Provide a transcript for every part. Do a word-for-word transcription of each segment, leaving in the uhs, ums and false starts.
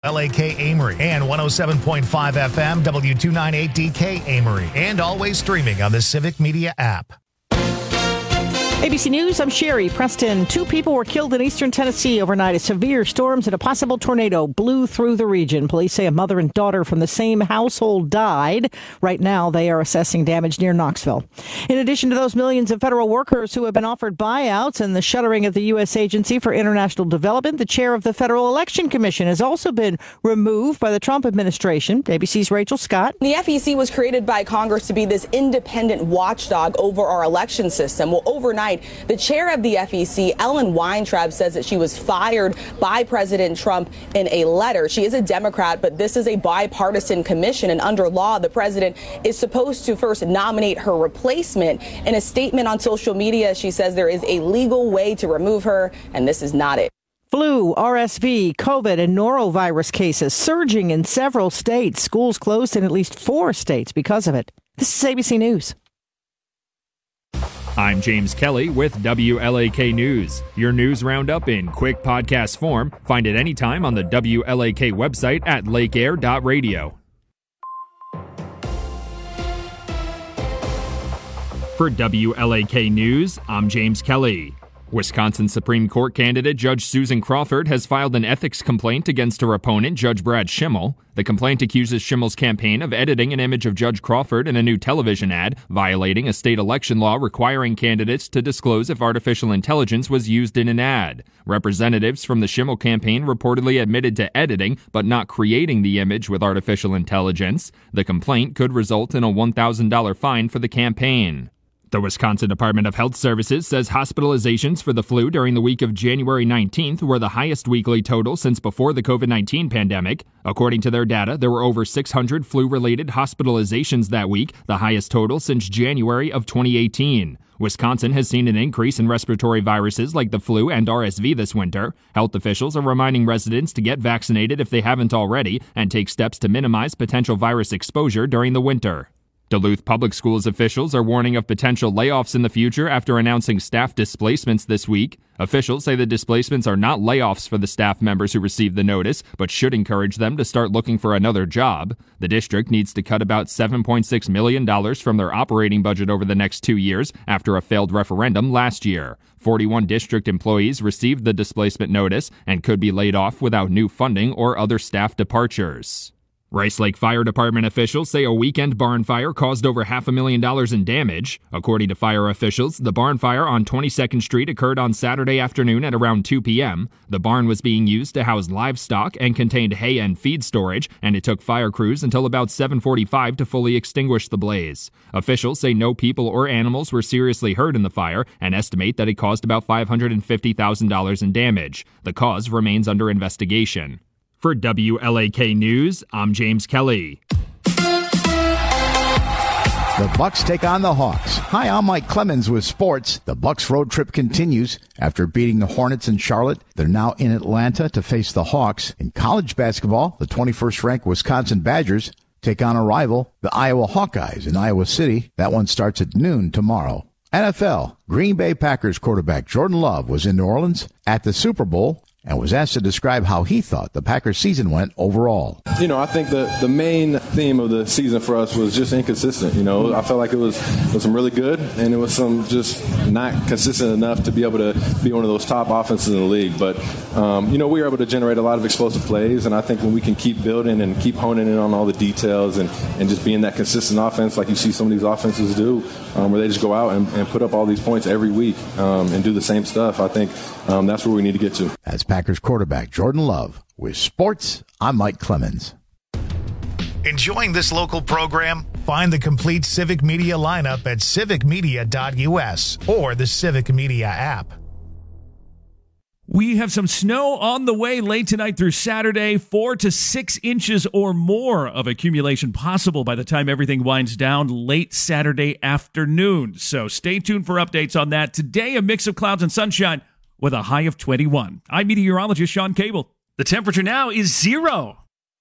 L A K Amory and one oh seven point five F M W two ninety-eight D K Amory, and always streaming on the Civic Media app. A B C News, I'm Sherry Preston. Two people were killed in eastern Tennessee overnight as severe storms and a possible tornado blew through the region. Police say a mother and daughter from the same household died. Right now, they are assessing damage near Knoxville. In addition to those millions of federal workers who have been offered buyouts and the shuttering of the U S Agency for International Development, the chair of the Federal Election Commission has also been removed by the Trump administration. A B C's Rachel Scott. The F E C was created by Congress to be this independent watchdog over our election system. Well, overnight, the chair of the F E C, Ellen Weintraub, says that she was fired by President Trump in a letter. She is a Democrat, but this is a bipartisan commission, and under law, the president is supposed to first nominate her replacement. In a statement on social media, she says there is a legal way to remove her, and this is not it. Flu, R S V, COVID, and norovirus cases surging in several states. Schools closed in at least four states because of it. This is A B C News. I'm James Kelly with W L A K News. Your news roundup in quick podcast form. Find it anytime on the W L A K website at lake air dot radio. For W L A K News, I'm James Kelly. Wisconsin Supreme Court candidate Judge Susan Crawford has filed an ethics complaint against her opponent, Judge Brad Schimmel. The complaint accuses Schimmel's campaign of editing an image of Judge Crawford in a new television ad, violating a state election law requiring candidates to disclose if artificial intelligence was used in an ad. Representatives from the Schimmel campaign reportedly admitted to editing, but not creating the image with artificial intelligence. The complaint could result in a one thousand dollars fine for the campaign. The Wisconsin Department of Health Services says hospitalizations for the flu during the week of January nineteenth were the highest weekly total since before the covid nineteen pandemic. According to their data, there were over six hundred flu-related hospitalizations that week, the highest total since January of twenty eighteen. Wisconsin has seen an increase in respiratory viruses like the flu and R S V this winter. Health officials are reminding residents to get vaccinated if they haven't already and take steps to minimize potential virus exposure during the winter. Duluth Public Schools officials are warning of potential layoffs in the future after announcing staff displacements this week. Officials say the displacements are not layoffs for the staff members who received the notice, but should encourage them to start looking for another job. The district needs to cut about seven point six million dollars from their operating budget over the next two years after a failed referendum last year. forty-one district employees received the displacement notice and could be laid off without new funding or other staff departures. Rice Lake Fire Department officials say a weekend barn fire caused over half a million dollars in damage. According to fire officials, the barn fire on twenty-second Street occurred on Saturday afternoon at around two p.m. The barn was being used to house livestock and contained hay and feed storage, and it took fire crews until about seven forty-five to fully extinguish the blaze. Officials say no people or animals were seriously hurt in the fire and estimate that it caused about five hundred fifty thousand dollars in damage. The cause remains under investigation. For W L A K News, I'm James Kelly. The Bucks take on the Hawks. Hi, I'm Mike Clemens with sports. The Bucks road trip continues. After beating the Hornets in Charlotte, they're now in Atlanta to face the Hawks. In college basketball, the twenty-first ranked Wisconsin Badgers take on a rival, the Iowa Hawkeyes in Iowa City. That one starts at noon tomorrow. N F L, Green Bay Packers quarterback Jordan Love was in New Orleans at the Super Bowl and was asked to describe how he thought the Packers season went overall. You know, I think the, the main theme of the season for us was just inconsistent. You know, I felt like it was, it was some really good, and it was some just not consistent enough to be able to be one of those top offenses in the league. But, um, you know, we were able to generate a lot of explosive plays, and I think when we can keep building and keep honing in on all the details and, and just being that consistent offense like you see some of these offenses do, um, where they just go out and, and put up all these points every week um, and do the same stuff, I think um, that's where we need to get to. That's Packers quarterback Jordan Love. With sports, I'm Mike Clemens. Enjoying this local program? Find the complete Civic Media lineup at civic media dot u s or the Civic Media app. We have some snow on the way late tonight through Saturday, four to six inches or more of accumulation possible by the time everything winds down late Saturday afternoon. So stay tuned for updates on that. Today, a mix of clouds and sunshine with a high of twenty-one. I'm meteorologist Sean Cable. The temperature now is zero.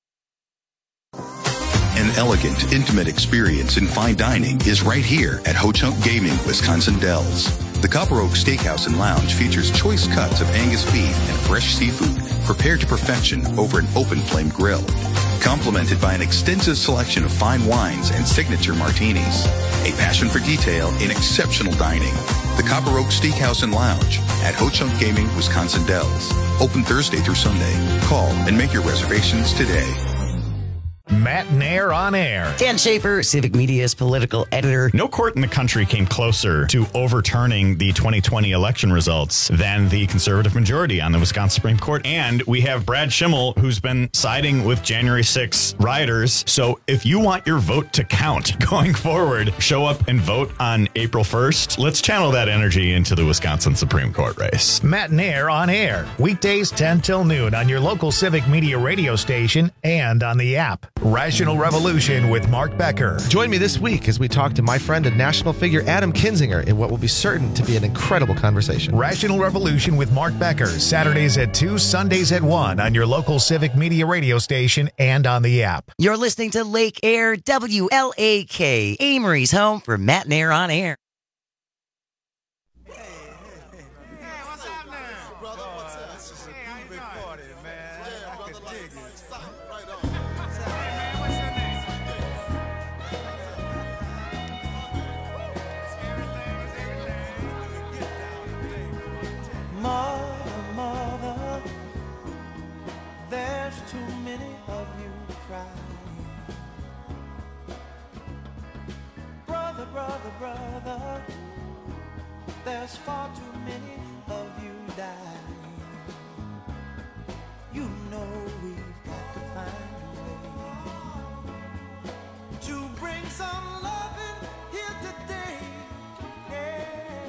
An elegant, intimate experience in fine dining is right here at Ho Chunk Gaming Wisconsin Dells. The Copper Oak Steakhouse and Lounge features choice cuts of Angus beef and fresh seafood prepared to perfection over an open flame grill, complemented by an extensive selection of fine wines and signature martinis. A passion for detail in exceptional dining. The Copper Oak Steakhouse and Lounge at Ho Chunk Gaming, Wisconsin Dells. Open Thursday through Sunday. Call and make your reservations today. Matt Nair on air. Dan Schaefer, Civic Media's political editor. No court in the country came closer to overturning the twenty twenty election results than the conservative majority on the Wisconsin Supreme Court. And we have Brad Schimmel, who's been siding with January sixth rioters. So if you want your vote to count going forward, show up and vote on April first. Let's channel that energy into the Wisconsin Supreme Court race. Matt Nair on air. Weekdays ten till noon on your local Civic Media radio station and on the app. Rational Revolution with Mark Becker. Join me this week as we talk to my friend and national figure Adam Kinzinger in what will be certain to be an incredible conversation. Rational Revolution with Mark Becker, Saturdays at two, Sundays at one on your local Civic Media radio station and on the app. You're listening to Lake Air W L A K, Amory's home for Matt Nair on air. Mother, mother, there's too many of you crying. Brother, brother, brother, there's far too many of you dying. You know we've got to find a way to bring some loving here today. Yeah.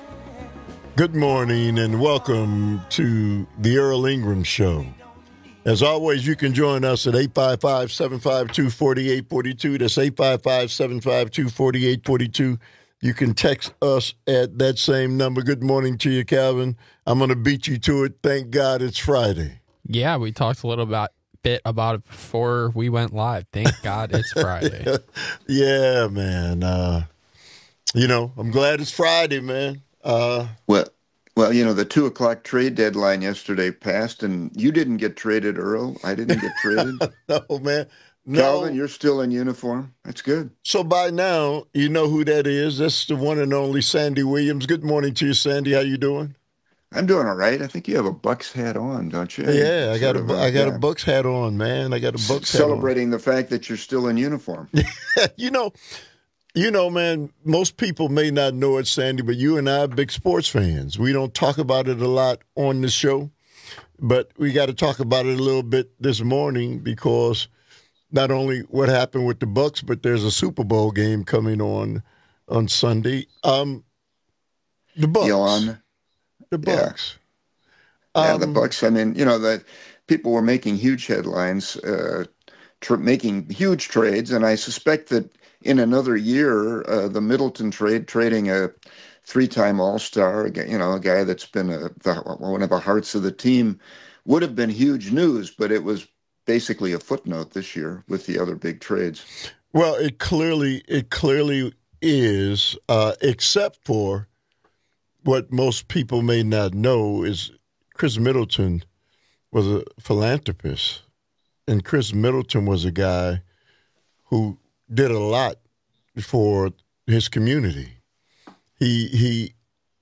Good morning and welcome to the Earl Ingram Show. As always, you can join us at eight five five, seven five two, four eight four two. That's eight five five, seven five two, four eight four two. You can text us at that same number. Good morning to you, Calvin. I'm going to beat you to it. Thank God it's Friday. Yeah, we talked a little about, bit about it before we went live. Thank God it's Friday. Yeah, man. Uh, you know, I'm glad it's Friday, man. Uh, well, well, you know, the two o'clock trade deadline yesterday passed, and you didn't get traded, Earl. I didn't get traded. No, man. No. Calvin, you're still in uniform. That's good. So by now, you know who that is. That's the one and only Sandy Williams. Good morning to you, Sandy. How you doing? I'm doing all right. I think you have a Bucks hat on, don't you? Yeah, I got a, I got yeah. a Bucks hat on, man. I got a Bucks Celebrating hat on. the fact that you're still in uniform. you know, you know, man, most people may not know it, Sandy, but you and I are big sports fans. We don't talk about it a lot on the show, but we got to talk about it a little bit this morning because not only what happened with the Bucks, but there's a Super Bowl game coming on on Sunday. Um, the Bucks. Elon. The Bucks. Yeah, Um, yeah the Bucks. I mean, you know, the people were making huge headlines, uh, tr- making huge trades, and I suspect that in another year, uh, the Middleton trade, trading a three-time All-Star, you know, a guy that's been a, the, one of the hearts of the team, would have been huge news, but it was basically a footnote this year with the other big trades. Well, it clearly it clearly is, uh, except for what most people may not know is Chris Middleton was a philanthropist, and Chris Middleton was a guy who did a lot for his community. He he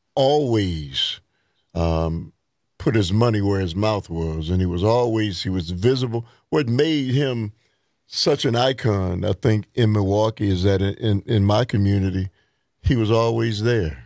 always um, put his money where his mouth was, and he was always he was visible. What made him such an icon, I think, in Milwaukee is that in, in my community, he was always there.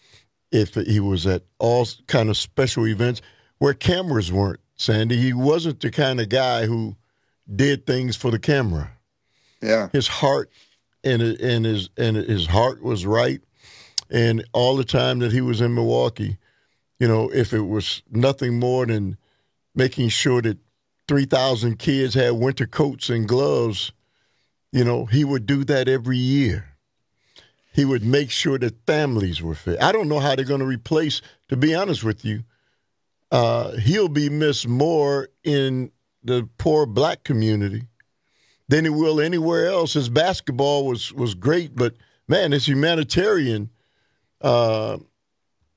If he was at all kind of special events where cameras weren't, Sandy, he wasn't the kind of guy who did things for the camera. Yeah, his heart and and his and his heart was right, and all the time that he was in Milwaukee, you know, if it was nothing more than making sure that three thousand kids had winter coats and gloves, you know, he would do that every year. He would make sure that families were fed. I don't know how they're going to replace, to be honest with you, uh, he'll be missed more in the poor black community than he will anywhere else. His basketball was was great, but, man, his humanitarian uh,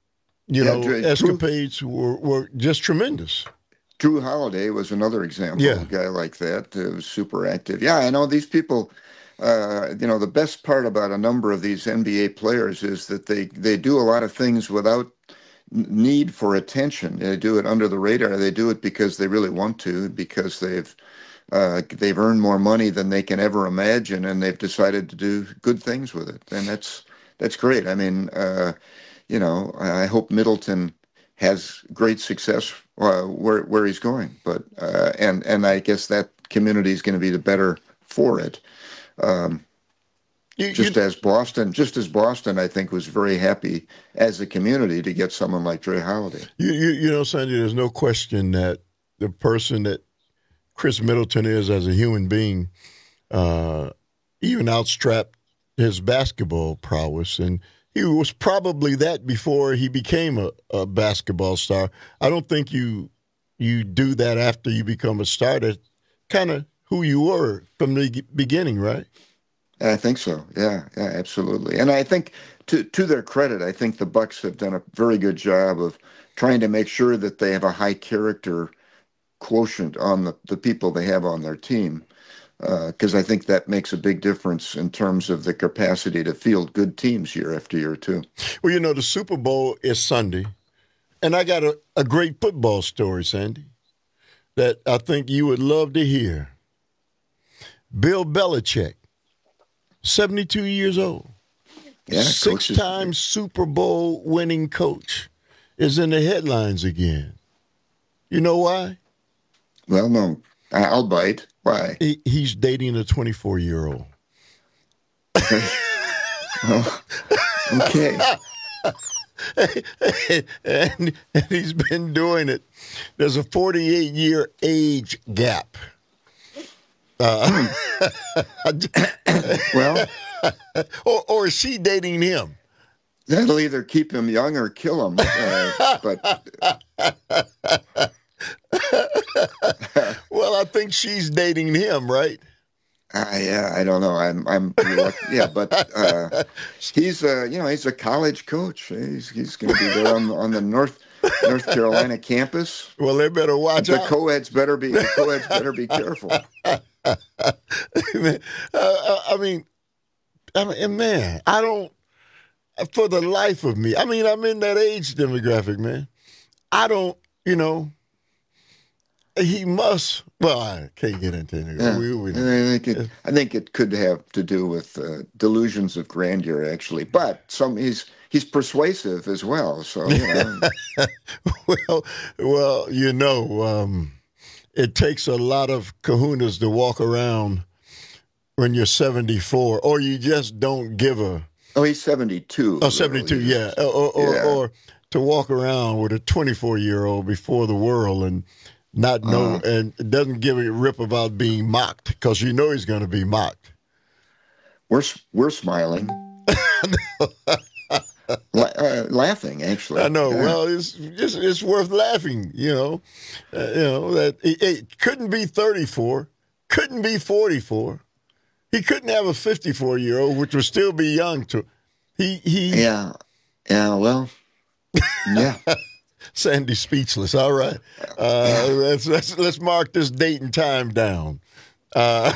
you Yeah, know, Drew- escapades were, were just tremendous. Drew Holiday was another example Yeah. of a guy like that who was super active. Yeah, I know these people. Uh, you know, the best part about a number of these N B A players is that they they do a lot of things without n- need for attention. They do it under the radar. They do it because they really want to, because they've uh, they've earned more money than they can ever imagine, and they've decided to do good things with it. And that's that's great. I mean, uh, you know, I hope Middleton has great success uh, where where he's going. But uh, and and I guess that community is going to be the better for it. Um, You- just you- as Boston, just as Boston, I think, was very happy as a community to get someone like Drew Holiday. You, you, you know, Sandy, there's no question that the person that Chris Middleton is as a human being uh, even outstrapped his basketball prowess. And he was probably that before he became a, a basketball star. I don't think you you do that after you become a star. That's kind of who you were from the beginning, right? I think so. Yeah, yeah, absolutely. And I think, to to their credit, I think the Bucks have done a very good job of trying to make sure that they have a high character quotient on the, the people they have on their team, because uh, I think that makes a big difference in terms of the capacity to field good teams year after year, too. Well, you know, the Super Bowl is Sunday, and I got a, a great football story, Sandy, that I think you would love to hear. Bill Belichick, seventy-two years old, Yeah, six-time Super Bowl winning coach, is in the headlines again. You know why? Well, no, I'll bite. Why? He, he's dating a twenty-four-year-old. Oh, okay. and, and he's been doing it. There's a forty-eight-year age gap. Uh, well, or, or is she dating him? That'll either keep him young or kill him. Uh, but well, I think she's dating him, right? Uh, yeah, I don't know. I'm, I'm, yeah, but uh, he's, uh, you know, he's a college coach. He's, he's going to be there on, on the North North Carolina campus. Well, they better watch the out. co-eds better be, the co-eds better be careful. uh, I mean, I mean, man, I don't. For the life of me, I mean, I'm in that age demographic, man. I don't, you know. He must. Well, I can't get into it. Yeah. We, we, I, think it, I think it could have to do with uh, delusions of grandeur, actually. But some he's he's persuasive as well. So you know. well, well, you know, um, it takes a lot of kahunas to walk around when you're seventy-four, or you just don't give a. Oh, he's seventy-two. Oh, seventy-two, yeah. Or, or, yeah. or to walk around with a twenty-four-year-old before the world and not know, uh, and it doesn't give a rip about being mocked, because you know he's going to be mocked. We're we're smiling, La- uh, laughing. Actually, I know. Yeah. Well, it's, it's it's worth laughing. You know, uh, you know that it, it couldn't be thirty-four, couldn't be forty-four. He couldn't have a fifty-four-year-old, which would still be young. To he he. Yeah, yeah. Well, yeah. Sandy speechless. All right, uh, let's let's let's mark this date and time down. Uh,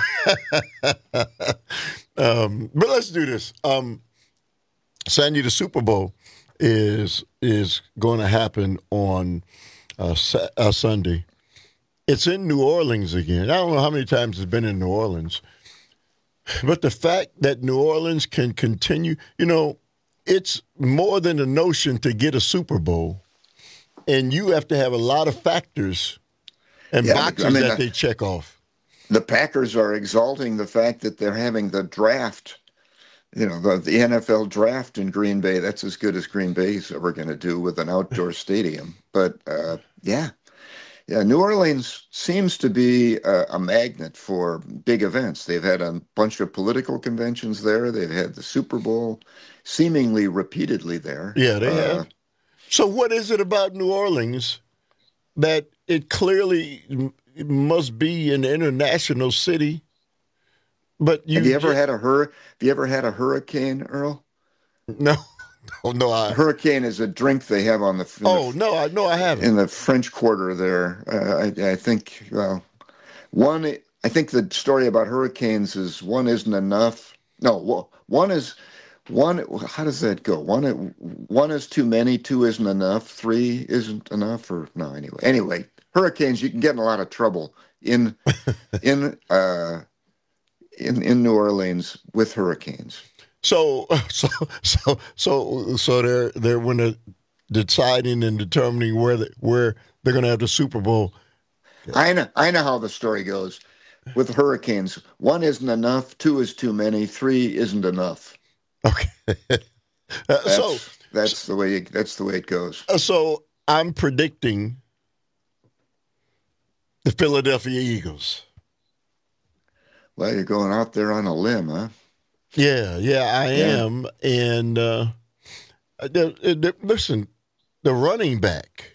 um, but let's do this. Um, Sandy, the Super Bowl is is going to happen on uh, sa- uh, Sunday. It's in New Orleans again. I don't know how many times it's been in New Orleans, but the fact that New Orleans can continue, you know, it's more than a notion to get a Super Bowl. And you have to have a lot of factors and Yeah, boxes I mean, that uh, they check off. The Packers are exalting the fact that they're having the draft, you know, the, the N F L draft in Green Bay. That's as good as Green Bay's ever going to do with an outdoor stadium. But, uh, yeah, yeah, New Orleans seems to be a, a magnet for big events. They've had a bunch of political conventions there. They've had the Super Bowl seemingly repeatedly there. Yeah, they Uh, have. So what is it about New Orleans that it clearly m- must be an international city? But you have you ever just- had a hur- Have you ever had a hurricane, Earl? No, Oh no, I, Hurricane is a drink they have on the. Oh the, no, I no, I haven't. In the French Quarter there, uh, I, I think. Well, one. I think the story about hurricanes is one isn't enough. No, one is one. How does that go? One. One is too many. Two isn't enough. Three isn't enough. Or no. Anyway. Anyway, hurricanes. You can get in a lot of trouble in in uh, in in New Orleans with hurricanes. So, so, so, so, so they're they're when they're deciding and determining where the, where they're going to have the Super Bowl. I know, I know how the story goes with hurricanes. One isn't enough. Two is too many. Three isn't enough. Okay. uh, that's, so that's the way. That's the way it goes. Uh, so I'm predicting the Philadelphia Eagles. Well, you're going out there on a limb, huh? Yeah, yeah, I Yeah. am. And uh, the, the, listen, the running back,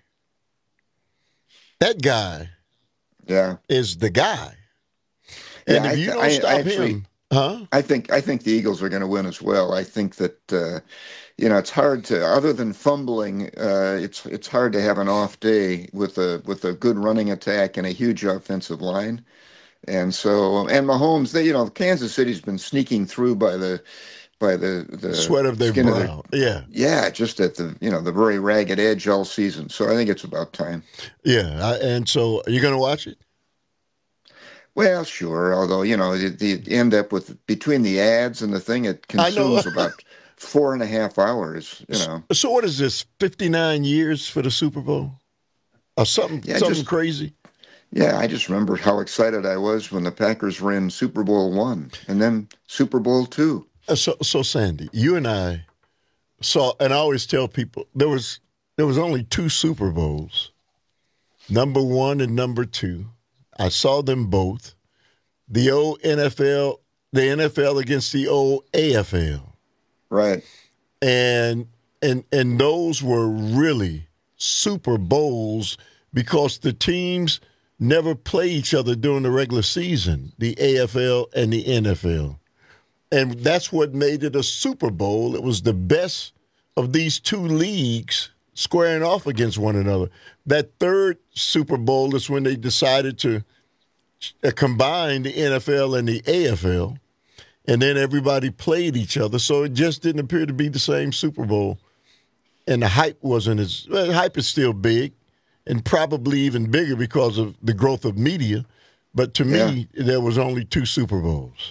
that guy, yeah, is the guy. And Yeah, if I you th- don't I- stop I actually- him, huh? I think I think the Eagles are going to win as well. I think that uh, you know it's hard to, other than fumbling, uh, it's it's hard to have an off day with a with a good running attack and a huge offensive line. And so, and Mahomes, they, you know, Kansas City's been sneaking through by the, by the, the Sweat of their skin brow. Yeah. yeah, just at the, you know, the very ragged edge all season. So I think it's about time. Yeah, I, and so are you going to watch it? Well, sure. Although, you know, you, you end up with, between the ads and the thing, it I know. consumes about four and a half hours, you know. So what is this, fifty-nine years for the Super Bowl? Or something, Yeah, something just- crazy? Yeah, I just remember how excited I was when the Packers were in Super Bowl one and then Super Bowl two. Uh, So, so Sandy, you and I saw, and I always tell people there was there was only two Super Bowls, number one and number two. I saw them both. The old N F L, the N F L against the old A F L, right? And and and those were really Super Bowls because the teams never play each other during the regular season, the A F L and the N F L. And that's what made it a Super Bowl. It was the best of these two leagues squaring off against one another. That third Super Bowl is when they decided to uh, combine the N F L and the A F L, and then everybody played each other. So it just didn't appear to be the same Super Bowl. And the hype wasn't as well, hype is still big and probably even bigger because of the growth of media. But to me, there was only two Super Bowls.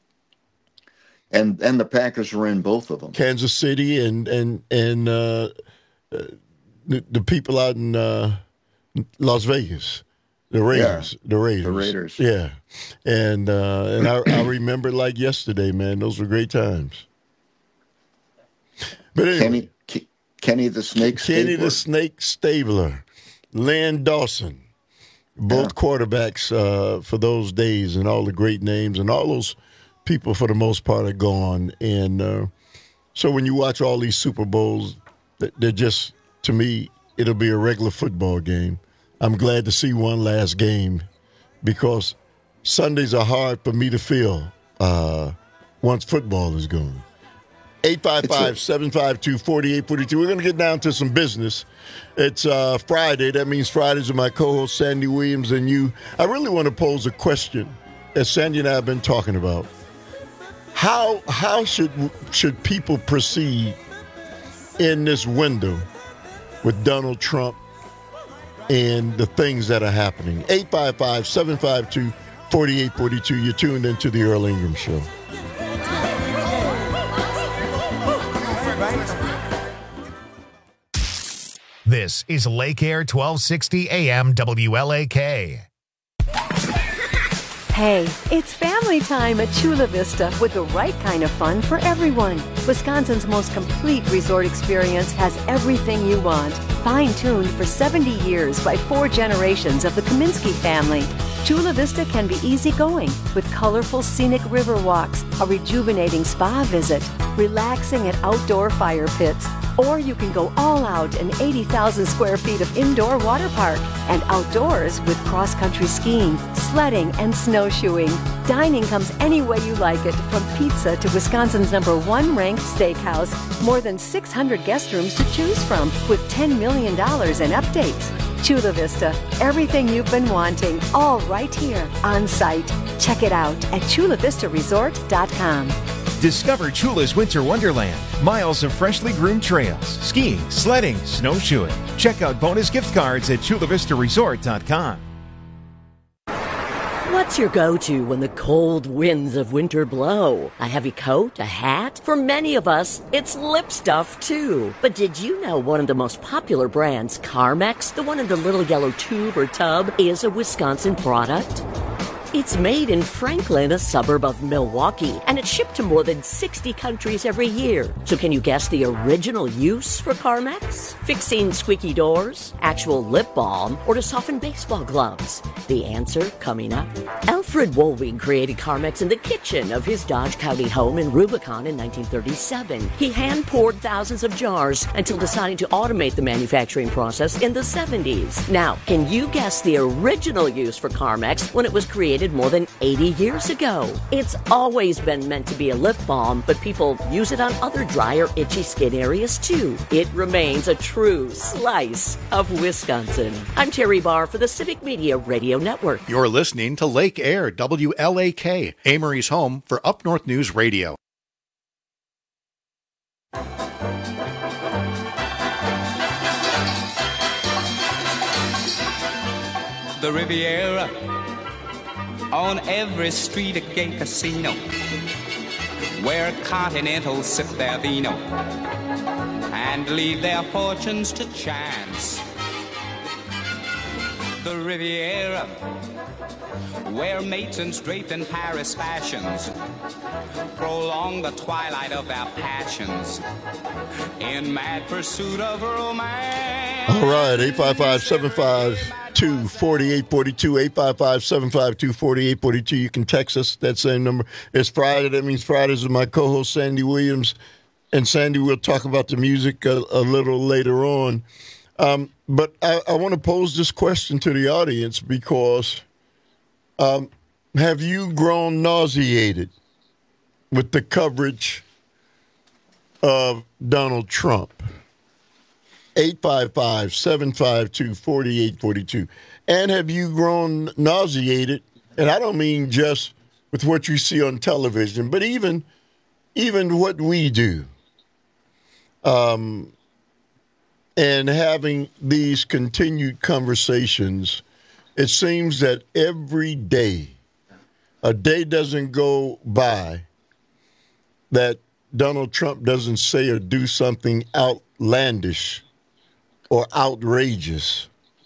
And and the Packers were in both of them. Kansas City and and and uh, uh, the, the people out in uh, Las Vegas, the Raiders, Yeah. the Raiders, The Raiders. yeah. And uh, and I, I remember it like yesterday, man. Those were great times. But anyway, Kenny K- Kenny the Snake Kenny Stabler. the Snake Stabler, Len Dawson, both quarterbacks uh, for those days, and all the great names, and all those people for the most part are gone. And uh, so when you watch all these Super Bowls, th- they're just, to me, it'll be a regular football game. I'm glad to see one last game because Sundays are hard for me to feel uh, once football is gone. eight five five, seven five two, four eight four two. We're going to get down to some business. It's uh, Friday. That means Fridays are my co-host, Sandy Williams, and you. I really want to pose a question, as Sandy and I have been talking about. How how should should people proceed in this window with Donald Trump and the things that are happening? eight five five, seven five two, four eight four two. You're tuned into the Earl Ingram Show. This is Lake Air twelve sixty A M W L A K. Hey, it's family time at Chula Vista with the right kind of fun for everyone. Wisconsin's most complete resort experience has everything you want. Fine-tuned for seventy years by four generations of the Kaminsky family. Chula Vista can be easygoing with colorful scenic river walks, a rejuvenating spa visit, relaxing at outdoor fire pits, Or you can go all out in eighty thousand square feet of indoor water park and outdoors with cross-country skiing, sledding, and snowshoeing. Dining comes any way you like it, from pizza to Wisconsin's number one ranked steakhouse. More than six hundred guest rooms to choose from with ten million dollars in updates. Chula Vista, everything you've been wanting, all right here on site. Check it out at chula vista resort dot com. Discover Chula's Winter Wonderland. Miles of freshly groomed trails, skiing, sledding, snowshoeing. Check out bonus gift cards at chula vista resort dot com. What's your go-to when the cold winds of winter blow? A heavy coat? A hat? For many of us, it's lip stuff, too. But did you know one of the most popular brands, Carmex, the one in the little yellow tube or tub, is a Wisconsin product? It's made in Franklin, a suburb of Milwaukee, and it's shipped to more than sixty countries every year. So can you guess the original use for Carmex? Fixing squeaky doors, actual lip balm, or to soften baseball gloves? The answer coming up. Alfred Woolwing created Carmex in the kitchen of his Dodge County home in Rubicon in nineteen thirty-seven. He hand-poured thousands of jars until deciding to automate the manufacturing process in the seventies. Now, can you guess the original use for Carmex when it was created more than eighty years ago? It's always been meant to be a lip balm, but people use it on other dry or itchy skin areas too. It remains a true slice of Wisconsin. I'm Terry Barr for the Civic Media Radio Network. You're listening to Lake Air, W L A K, Amory's home for Up North News Radio. The Riviera, on every street a gay casino, where continentals sip their vino and leave their fortunes to chance. The Riviera, where matrons draped in Paris fashions prolong the twilight of their passions in mad pursuit of romance. All right, eight five five, seven five two, four eight four two, eight five five, seven five two, four eight four two. You can text us that same number. It's Friday. That means Fridays with my co-host, Sandy Williams. And Sandy, we'll talk about the music a, a little later on. Um, but I, I want to pose this question to the audience because um, have you grown nauseated with the coverage of Donald Trump? eight five five, seven five two, four eight four two. And have you grown nauseated, and I don't mean just with what you see on television, but even even what we do, um, and having these continued conversations. It seems that every day, a day doesn't go by that Donald Trump doesn't say or do something outlandish or outrageous.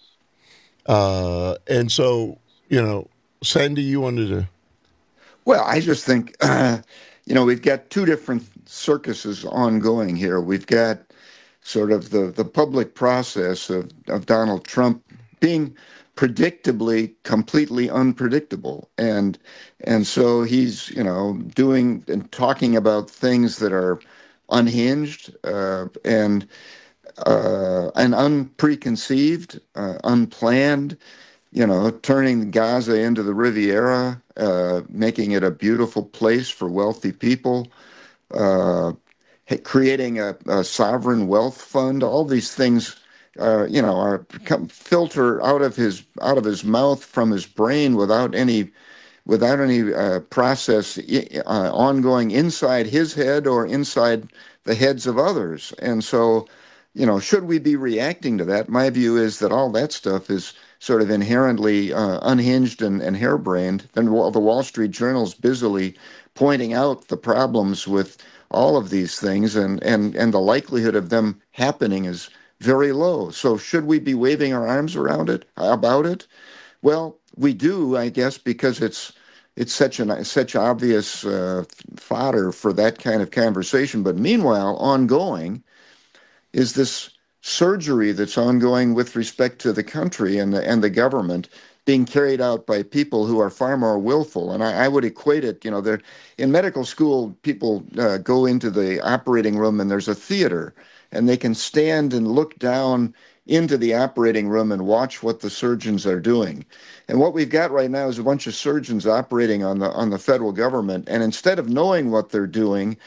Uh, and so, you know, Sandy, you wanted to... Well, I just think, uh, you know, we've got two different circuses ongoing here. We've got sort of the, the public process of, of Donald Trump being predictably completely unpredictable. And and so he's, you know, doing and talking about things that are unhinged uh, and... Uh, and unpreconceived, uh, unplanned, you know, turning Gaza into the Riviera, uh, making it a beautiful place for wealthy people, uh, creating a, a sovereign wealth fund. All these things, uh, you know, are come, filter out of his out of his mouth from his brain without any without any uh, process uh, ongoing inside his head or inside the heads of others, and so. You know, should we be reacting to that? My view is that all that stuff is sort of inherently uh, unhinged and, and harebrained. And the Wall Street Journal's busily pointing out the problems with all of these things, and, and, and the likelihood of them happening is very low. So should we be waving our arms around it, about it? Well, we do, I guess, because it's it's such an such obvious uh, fodder for that kind of conversation. But meanwhile, ongoing is this surgery that's ongoing with respect to the country and the, and the government being carried out by people who are far more willful. And I, I would equate it, you know, there in medical school, people uh, go into the operating room and there's a theater. and they can stand and look down into the operating room and watch what the surgeons are doing. And what we've got right now is a bunch of surgeons operating on the on the federal government, and instead of knowing what they're doing,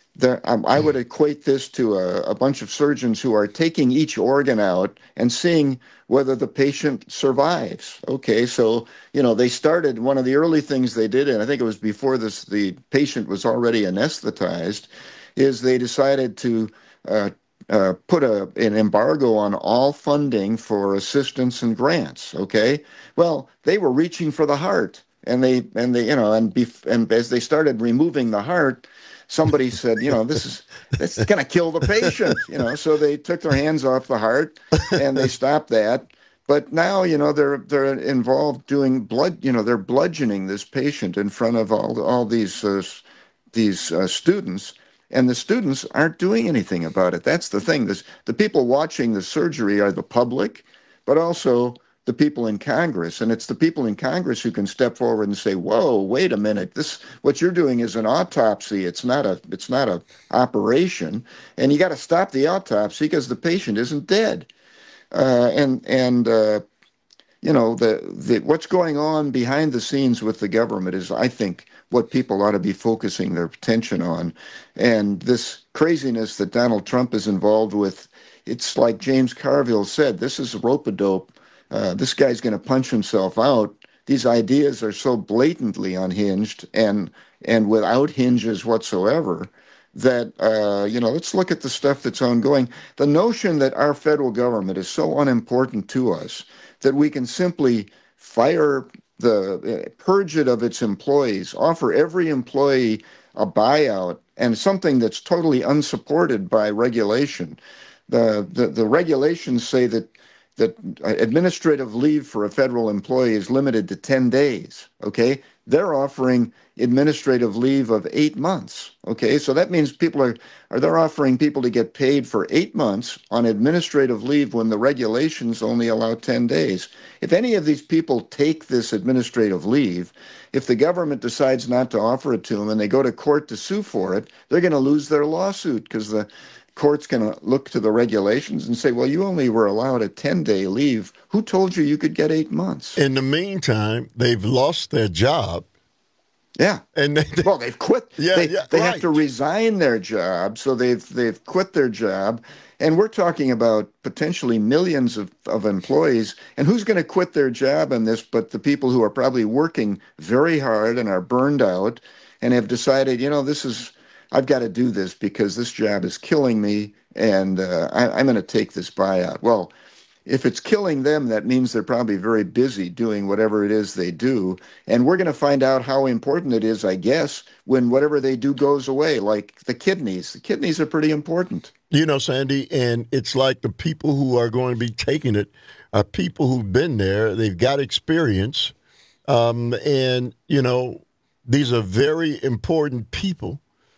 Um, I would equate this to a, a bunch of surgeons who are taking each organ out and seeing whether the patient survives. Okay, so, you know, they started, one of the early things they did, and I think it was before this, the patient was already anesthetized, is they decided to uh, uh, put a, an embargo on all funding for assistance and grants. Okay, well, they were reaching for the heart, and they, and they, you know, and, bef- and as they started removing the heart, somebody said, you know, this is this is going to kill the patient, you know. So they took their hands off the heart and they stopped that. But now, you know, they're they're involved doing blood, you know, they're bludgeoning this patient in front of all all these uh, these uh, students, and the students aren't doing anything about it. That's the thing. This, the people watching the surgery are the public, but also the people in Congress, and it's the people in Congress who can step forward and say, "Whoa, wait a minute! This what you're doing is an autopsy. It's not a it's not a operation, and you got to stop the autopsy because the patient isn't dead." Uh, and and uh, you know the the what's going on behind the scenes with the government is, I think, what people ought to be focusing their attention on, and this craziness that Donald Trump is involved with. It's like James Carville said, this is rope-a-dope. Uh, this guy's going to punch himself out. These ideas are so blatantly unhinged and and without hinges whatsoever that, uh, you know, let's look at the stuff that's ongoing. The notion that our federal government is so unimportant to us that we can simply fire the, uh, purge it of its employees, offer every employee a buyout, and something that's totally unsupported by regulation. The, the, the regulations say that that administrative leave for a federal employee is limited to ten days, okay? They're offering administrative leave of eight months, okay? So that means people are, are they're offering people to get paid for eight months on administrative leave when the regulations only allow ten days. If any of these people take this administrative leave, if the government decides not to offer it to them and they go to court to sue for it, they're going to lose their lawsuit because the court's going to look to the regulations and say, well, you only were allowed a ten-day leave. Who told you you could get eight months? In the meantime, they've lost their job. Yeah. And they, well, they've quit. Yeah, they yeah, they right. have to resign their job, so they've they've quit their job. And we're talking about potentially millions of, of employees. And who's going to quit their job in this but the people who are probably working very hard and are burned out and have decided, you know, this is... I've got to do this because this job is killing me, and uh, I, I'm going to take this buyout. Well, if it's killing them, that means they're probably very busy doing whatever it is they do. And we're going to find out how important it is, I guess, when whatever they do goes away, like the kidneys. The kidneys are pretty important. You know, Sandy, and it's like the people who are going to be taking it are people who've been there. They've got experience. Um, and, you know, these are very important people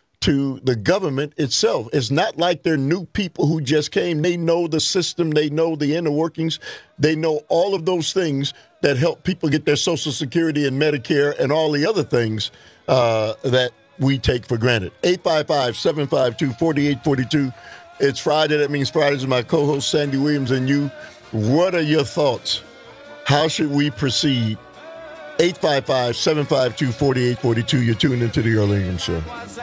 to the government itself. It's not like they're new people who just came. They know the system. They know the inner workings. They know all of those things that help people get their Social Security and Medicare and all the other things uh, that we take for granted. eight five five, seven five two, four eight four two. It's Friday. That means Fridays with my co-host Sandy Williams and you. What are your thoughts? How should we proceed? eight five five, seven five two, four eight four two. You're tuned into the Earl Ingham Show.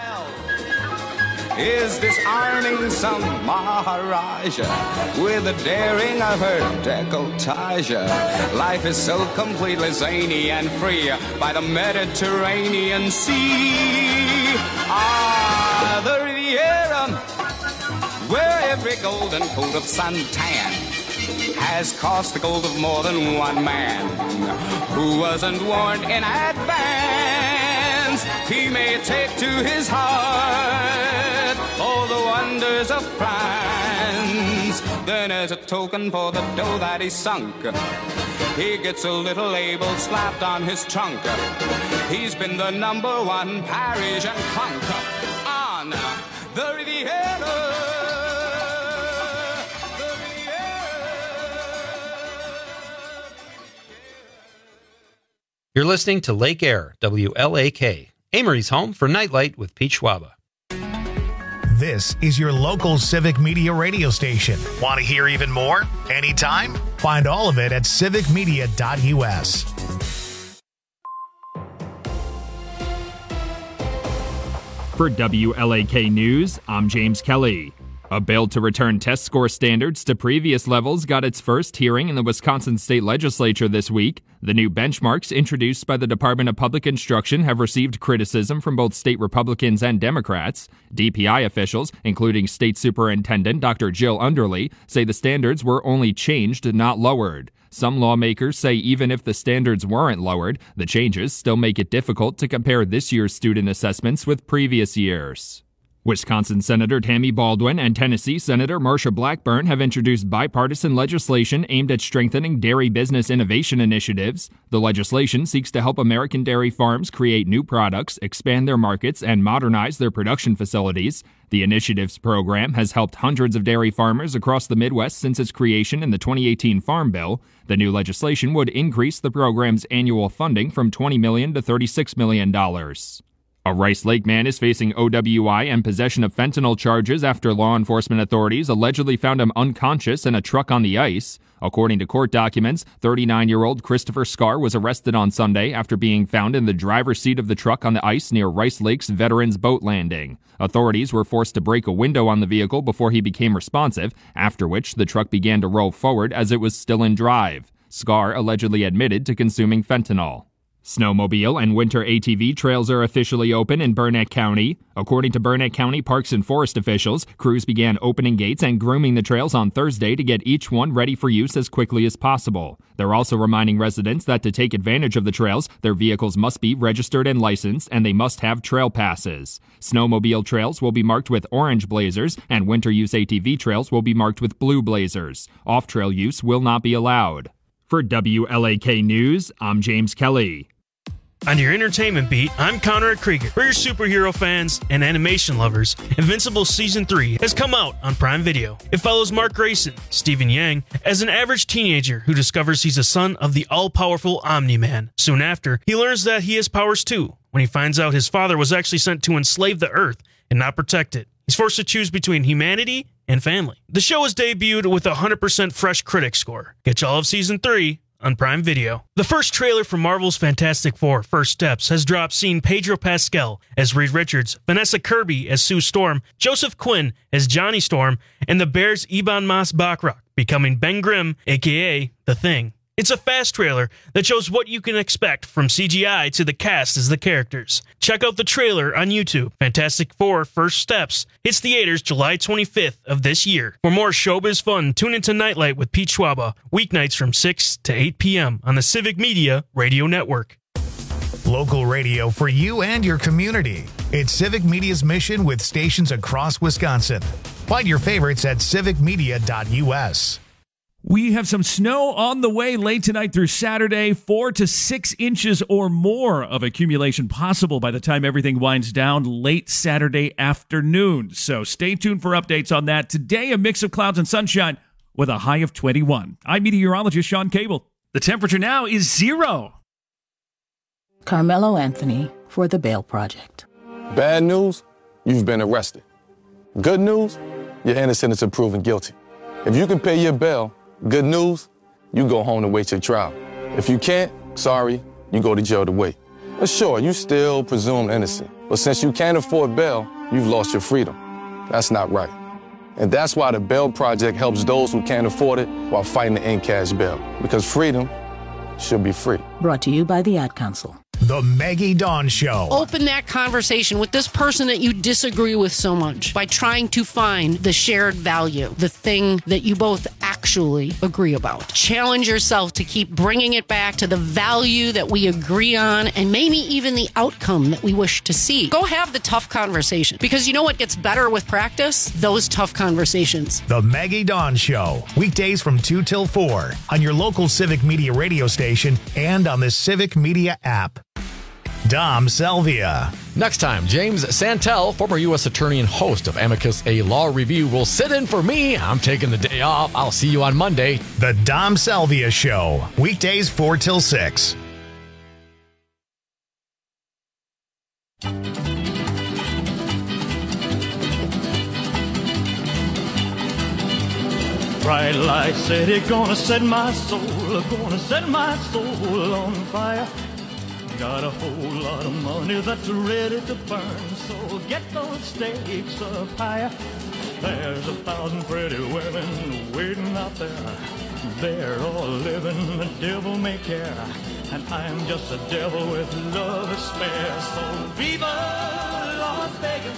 Is disarming some Maharaja with the daring of her decolletage. Life is so completely zany and free by the Mediterranean Sea. Ah, the Riviera, where every golden coat of suntan has cost the gold of more than one man who wasn't warned in advance. He may take to his heart all the wonders of France. Then as a token for the dough that he sunk, he gets a little label slapped on his trunk. He's been the number one Parisian punk on the Riviera. You're listening to Lake Air, W L A K, Amory's home for Nightlight with Pete Schwaba. This is your local Civic Media radio station. Want to hear even more? Anytime? Find all of it at civic media dot U S. For W L A K News, I'm James Kelly. A bill to return test score standards to previous levels got its first hearing in the Wisconsin State Legislature this week. The new benchmarks introduced by the Department of Public Instruction have received criticism from both state Republicans and Democrats. D P I officials, including State Superintendent Doctor Jill Underly, say the standards were only changed, not lowered. Some lawmakers say even if the standards weren't lowered, the changes still make it difficult to compare this year's student assessments with previous years. Wisconsin Senator Tammy Baldwin and Tennessee Senator Marsha Blackburn have introduced bipartisan legislation aimed at strengthening dairy business innovation initiatives. The legislation seeks to help American dairy farms create new products, expand their markets, and modernize their production facilities. The initiatives program has helped hundreds of dairy farmers across the Midwest since its creation in the twenty eighteen Farm Bill. The new legislation would increase the program's annual funding from twenty million dollars to thirty-six million dollars. A Rice Lake man is facing O W I and possession of fentanyl charges after law enforcement authorities allegedly found him unconscious in a truck on the ice. According to court documents, thirty-nine-year-old Christopher Scar was arrested on Sunday after being found in the driver's seat of the truck on the ice near Rice Lake's Veterans Boat Landing. Authorities were forced to break a window on the vehicle before he became responsive, after which the truck began to roll forward as it was still in drive. Scar allegedly admitted to consuming fentanyl. Snowmobile and winter A T V trails are officially open in Burnett County. According to Burnett County Parks and Forest officials, crews began opening gates and grooming the trails on Thursday to get each one ready for use as quickly as possible. They're also reminding residents that to take advantage of the trails, their vehicles must be registered and licensed, and they must have trail passes. Snowmobile trails will be marked with orange blazers, and winter use A T V trails will be marked with blue blazers. Off-trail use will not be allowed. For W L A K News, I'm James Kelly. On your entertainment beat, I'm Conrad Krieger. For your superhero fans and animation lovers, Invincible Season three has come out on Prime Video. It follows Mark Grayson, Stephen Yang, as an average teenager who discovers he's a son of the all-powerful Omni-Man. Soon after, he learns that he has powers too, when he finds out his father was actually sent to enslave the Earth and not protect it. He's forced to choose between humanity and family. The show is debuted with a one hundred percent fresh critic score. Get all of Season three on Prime Video. The first trailer for Marvel's Fantastic Four: First Steps has dropped, seeing Pedro Pascal as Reed Richards, Vanessa Kirby as Sue Storm, Joseph Quinn as Johnny Storm, and the Bears' Ebon Moss-Bachrach becoming Ben Grimm, aka The Thing. It's a fast trailer that shows what you can expect from C G I to the cast as the characters. Check out the trailer on YouTube. Fantastic Four: First Steps hits theaters July twenty-fifth of this year. For more showbiz fun, tune into Nightlight with Pete Schwaba, weeknights from six to eight p.m. on the Civic Media Radio Network. Local radio for you and your community. It's Civic Media's mission with stations across Wisconsin. Find your favorites at civic media dot U S. We have some snow on the way late tonight through Saturday, four to six inches or more of accumulation possible by the time everything winds down late Saturday afternoon. So stay tuned for updates on that. Today, a mix of clouds and sunshine with a high of twenty-one. I'm meteorologist Sean Cable. The temperature now is zero. Carmelo Anthony for the Bail Project. Bad news, you've been arrested. Good news, you're innocent until proven guilty. If you can pay your bail, good news, you go home to wait your trial. If you can't, sorry, you go to jail to wait. But sure, you still presumed innocent. But since you can't afford bail, you've lost your freedom. That's not right. And that's why the Bail Project helps those who can't afford it while fighting to end cash bail. Because freedom should be free. Brought to you by the Ad Council. The Maggie Dawn Show. Open that conversation with this person that you disagree with so much by trying to find the shared value, the thing that you both actually agree about. Challenge yourself to keep bringing it back to the value that we agree on and maybe even the outcome that we wish to see. Go have the tough conversation, because you know what gets better with practice? Those tough conversations. The Maggie Dawn Show. Weekdays from two till four on your local Civic Media radio station and on the Civic Media app. Dom Salvia. Next time, James Santel, former U S attorney and host of Amicus, a law review, will sit in for me. I'm taking the day off. I'll see you on Monday. The Dom Salvia Show. Weekdays four till six. Bright light city, gonna set my soul, gonna set my soul on fire. Got a whole lot of money that's ready to burn, so get those stakes up higher. There's a thousand pretty women waiting out there. They're all living the devil may care, and I'm just a devil with love to spare. So viva Las Vegas,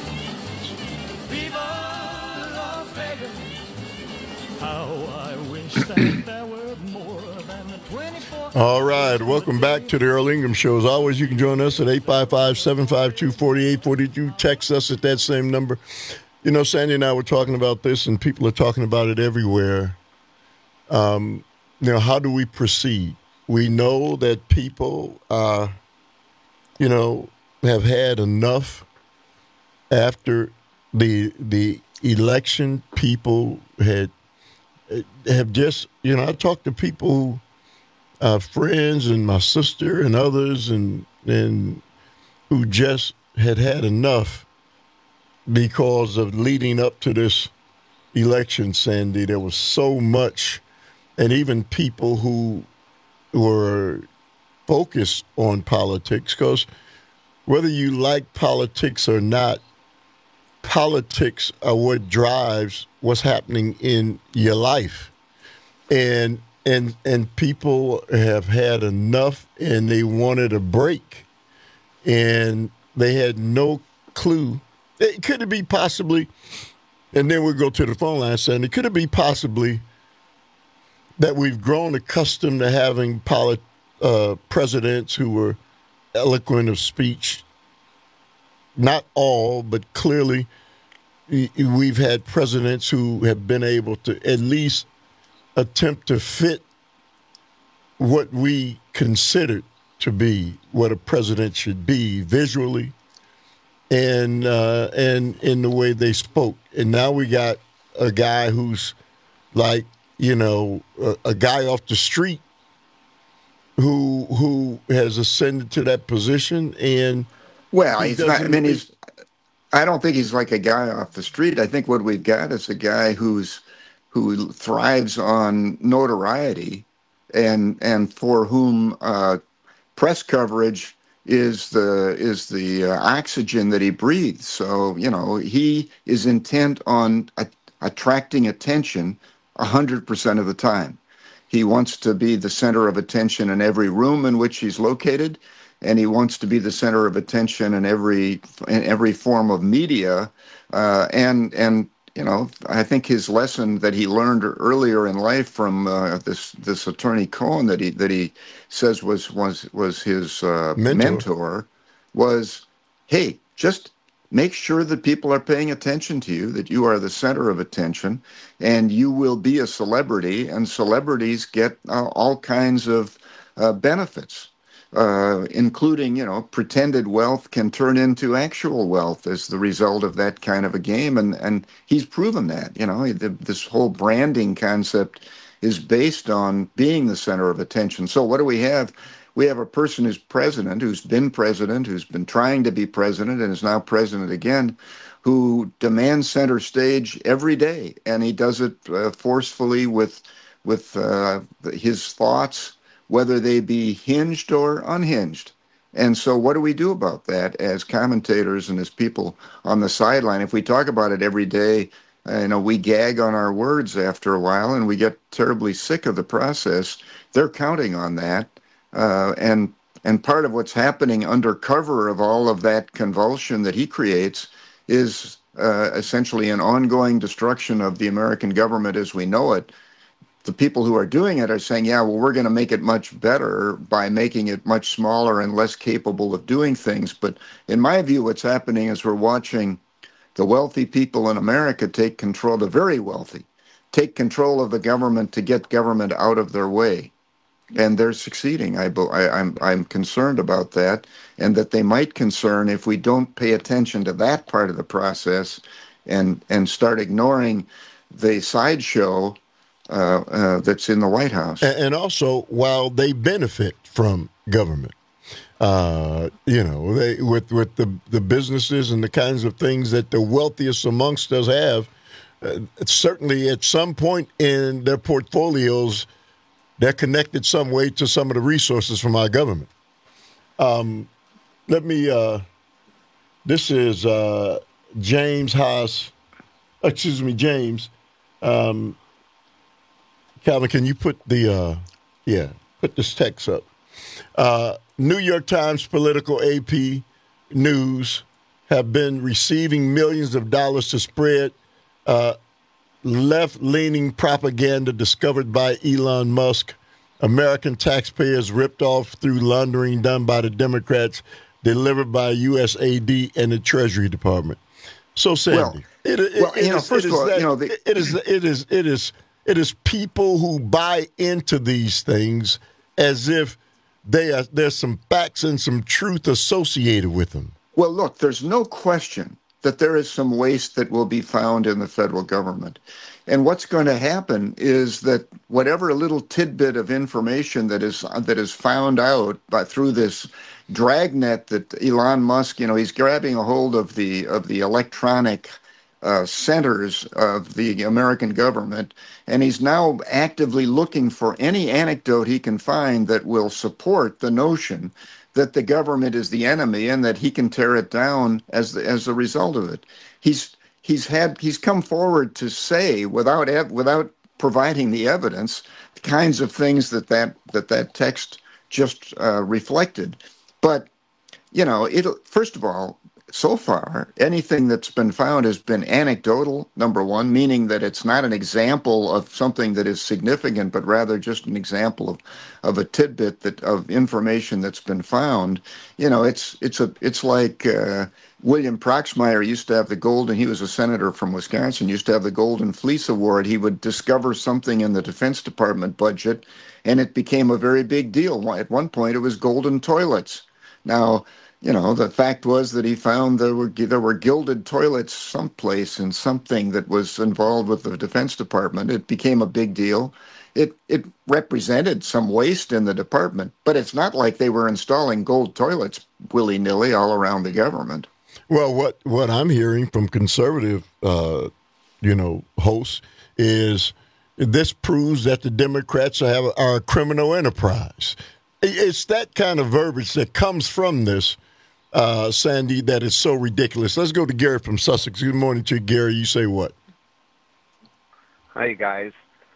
viva Las Vegas. How I wish that there were more than the twenty-four. All right, welcome back to the Earl Ingham Show. As always, you can join us at eight five five, seven five two, four eight four two. Text us at that same number. You know, Sandy and I were talking about this, and people are talking about it everywhere. Um, you know, how do we proceed? We know that people, uh, you know, have had enough after the the election. People had have just, you know, I talked to people who, uh, friends and my sister and others, and and who just had had enough because of leading up to this election, Sandy. There was so much, and even people who were focused on politics, because whether you like politics or not, politics are what drives what's happening in your life. And and and people have had enough, and they wanted a break. And they had no clue. It, could it be possibly, and then we'll go to the phone line, Sandy, could it be possibly that we've grown accustomed to having polit, uh, presidents who were eloquent of speech? Not all, but clearly we've had presidents who have been able to at least attempt to fit what we considered to be what a president should be visually and uh, and in the way they spoke. And now we got a guy who's like, you know, a, a guy off the street who who has ascended to that position. And well, he he's not, I mean, he's. I don't think he's like a guy off the street. I think what we've got is a guy who's who thrives on notoriety, and and for whom uh, press coverage is the is the uh, oxygen that he breathes. So you know he is intent on a, attracting attention a hundred percent of the time. He wants to be the center of attention in every room in which he's located, and he wants to be the center of attention in every in every form of media. Uh, and and you know, I think his lesson that he learned earlier in life from uh, this this attorney Cohen that he that he says was was was his uh, mentor. mentor was, hey, just make sure that people are paying attention to you, that you are the center of attention, and you will be a celebrity, and celebrities get uh, all kinds of uh, benefits. Uh, including, you know, pretended wealth can turn into actual wealth as the result of that kind of a game. And, and he's proven that, you know, the, this whole branding concept is based on being the center of attention. So what do we have? We have a person who's president, who's been president, who's been trying to be president and is now president again, who demands center stage every day. And he does it uh, forcefully with, with uh, his thoughts, whether they be hinged or unhinged. And so what do we do about that as commentators and as people on the sideline? If we talk about it every day, uh, you know, we gag on our words after a while and we get terribly sick of the process. They're counting on that. Uh, and and part of what's happening under cover of all of that convulsion that he creates is uh, essentially an ongoing destruction of the American government as we know it. The people who are doing it are saying, yeah, well, we're going to make it much better by making it much smaller and less capable of doing things. But in my view, what's happening is we're watching the wealthy people in America take control, the very wealthy, take control of the government to get government out of their way. And they're succeeding. I, I, I'm, I'm concerned about that, and that they might concern if we don't pay attention to that part of the process and, and start ignoring the sideshow Uh, uh, that's in the White House. And also, while they benefit from government, uh, you know, they, with with the, the businesses and the kinds of things that the wealthiest amongst us have, uh, certainly at some point in their portfolios, they're connected some way to some of the resources from our government. Um, let me, uh, this is uh, James Haas, excuse me, James. Um, Calvin, can you put the, uh, yeah, put this text up. Uh, New York Times, Political, A P News have been receiving millions of dollars to spread uh, left-leaning propaganda discovered by Elon Musk. American taxpayers ripped off through laundering done by the Democrats, delivered by U S A D and the Treasury Department. So, Sandy, Well, it, it, well, it you know, is- first it of is all, that- you know, the- it is it is it is it is people who buy into these things as if they are there's some facts and some truth associated with them. Well, look, there's no question that there is some waste that will be found in the federal government. And what's going to happen is that whatever little tidbit of information that is that is found out by through this dragnet that Elon Musk, you know, he's grabbing a hold of the of the electronic uh, centers of the American government, and he's now actively looking for any anecdote he can find that will support the notion that the government is the enemy and that he can tear it down as the, as a result of it. He's he's had he's come forward to say without ev- without providing the evidence the kinds of things that that that, that text just uh, reflected. But you know, it first of all, so far anything that's been found has been anecdotal. Number one, meaning that it's not an example of something that is significant, but rather just an example of of a tidbit that of information that's been found. You know, it's it's a it's like uh, William Proxmire used to have the golden. He was a senator from Wisconsin. Used to have the Golden Fleece Award. He would discover something in the Defense Department budget, and it became a very big deal. At one point, it was golden toilets. Now, you know, the fact was that he found there were there were gilded toilets someplace in something that was involved with the Defense Department. It became a big deal. It it represented some waste in the department, but it's not like they were installing gold toilets willy-nilly all around the government. Well, what, what I'm hearing from conservative, uh, you know, hosts is this proves that the Democrats have are a criminal enterprise. It's that kind of verbiage that comes from this, uh, Sandy, that is so ridiculous. Let's go to Gary from Sussex. Good morning to you, Gary. You say what? Hi, guys.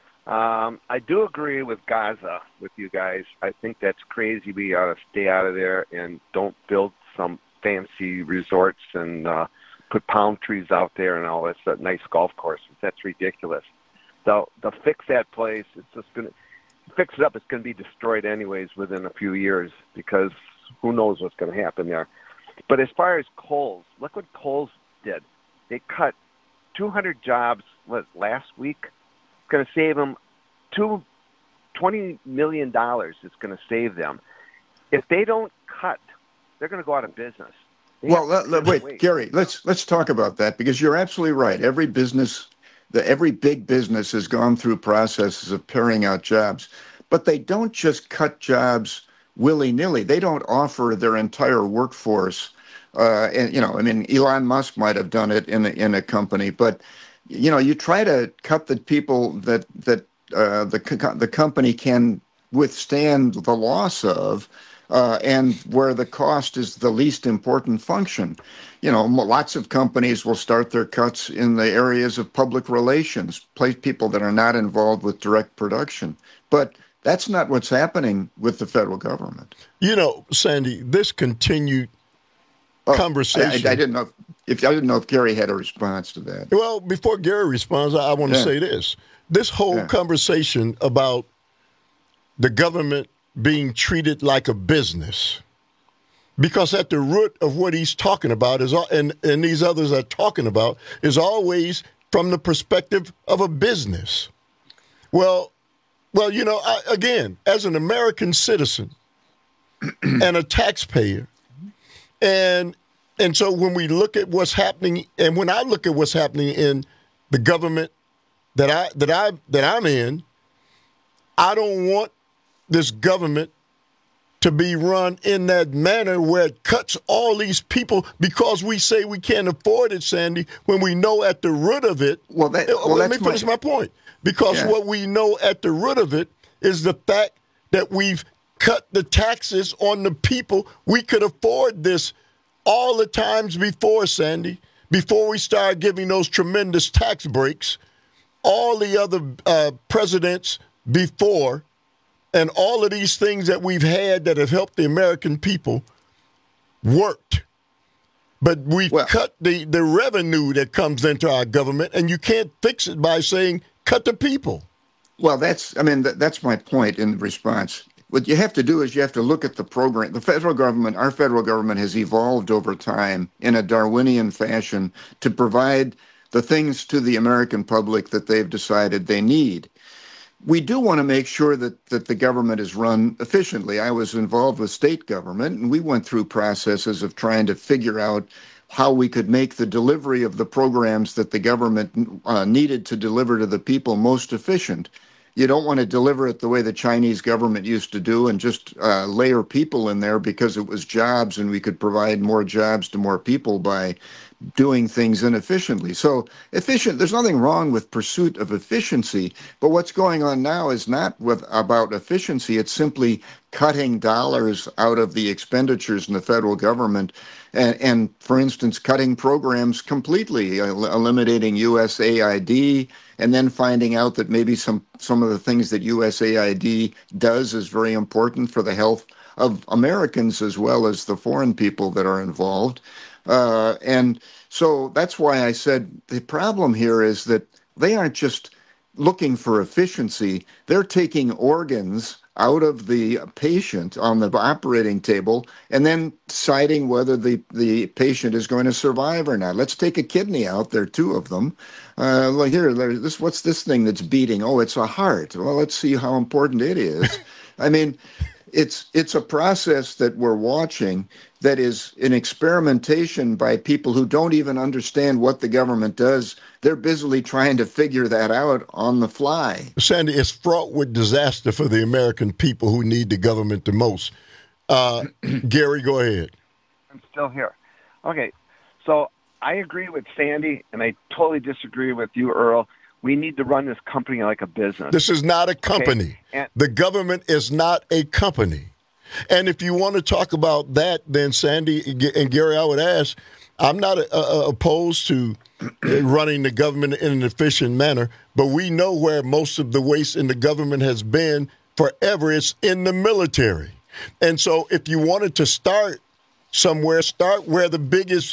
Um, I do agree with Gaza, with you guys. I think that's crazy. We ought to stay out of there and don't build some fancy resorts and uh, put palm trees out there and all this uh, nice golf courses. That's ridiculous. So they'll fix that place. It's just going to fix it up. It's going to be destroyed anyways within a few years because who knows what's going to happen there. But as far as Kohl's, look what Kohl's did. They cut two hundred jobs what, last week. It's going to save them two, twenty million dollars. It's going to save them. If they don't cut, they're going to go out of business. They Well, have to let, let- wait, wait. Gary, let's let's talk about that because you're absolutely right. Every business, the every big business has gone through processes of paring out jobs, but they don't just cut jobs willy-nilly. They don't offer their entire workforce. Uh, and you know, I mean, Elon Musk might have done it in a, in a company, but you know, you try to cut the people that that uh, the co- the company can withstand the loss of. Uh, and where the cost is the least important function. You know, m- lots of companies will start their cuts in the areas of public relations, place people that are not involved with direct production. But that's not what's happening with the federal government. You know, Sandy, this continued Oh, conversation. I, I didn't know if, if I didn't know if Gary had a response to that. Well, before Gary responds, I, I want to Yeah. say this. This whole Yeah. conversation about the government being treated like a business, because at the root of what he's talking about is, al- and, and these others are talking about, is always from the perspective of a business. Well, well, you know, I, again, as an American citizen and a taxpayer, and and so when we look at what's happening, and when I look at what's happening in the government that I that I that I'm in, I don't want this government to be run in that manner where it cuts all these people because we say we can't afford it, Sandy, when we know at the root of it. Well, that, well let me that's finish my, my point. Because yeah. what we know at the root of it is the fact that we've cut the taxes on the people. We could afford this all the times before, Sandy, before we started giving those tremendous tax breaks. All the other uh, presidents before, and all of these things that we've had that have helped the American people worked. But we've well, cut the, the revenue that comes into our government, and you can't fix it by saying, cut the people. Well, that's, I mean, that, that's my point in the response. What you have to do is you have to look at the program. The federal government, our federal government has evolved over time in a Darwinian fashion to provide the things to the American public that they've decided they need. We do want to make sure that, that the government is run efficiently. I was involved with state government, and we went through processes of trying to figure out how we could make the delivery of the programs that the government uh, needed to deliver to the people most efficient. You don't want to deliver it the way the Chinese government used to do and just uh, layer people in there because it was jobs and we could provide more jobs to more people by doing things inefficiently. So efficient, there's nothing wrong with pursuit of efficiency, but what's going on now is not with about efficiency. It's simply cutting dollars out of the expenditures in the federal government and, and for instance, cutting programs completely, el- eliminating U S A I D, and then finding out that maybe some, some of the things that U S A I D does is very important for the health of Americans as well as the foreign people that are involved. Uh, and so that's why I said the problem here is that they aren't just looking for efficiency. They're taking organs out of the patient on the operating table and then deciding whether the, the patient is going to survive or not. Let's take a kidney out. There are two of them. Uh, like here, this, what's this thing that's beating? Oh, it's a heart. Well, let's see how important it is. I mean, it's it's a process that we're watching that is an experimentation by people who don't even understand what the government does. They're busily trying to figure that out on the fly. Sandy, it's fraught with disaster for the American people who need the government the most. Uh, Gary, go ahead. I'm still here. Okay, so I agree with Sandy, and I totally disagree with you, Earl. We need to run this company like a business. This is not a company. Okay? And- the government is not a company. And if you want to talk about that, then Sandy and Gary, I would ask, I'm not uh, opposed to running the government in an efficient manner, but we know where most of the waste in the government has been forever. It's in the military. And so if you wanted to start somewhere, start where the biggest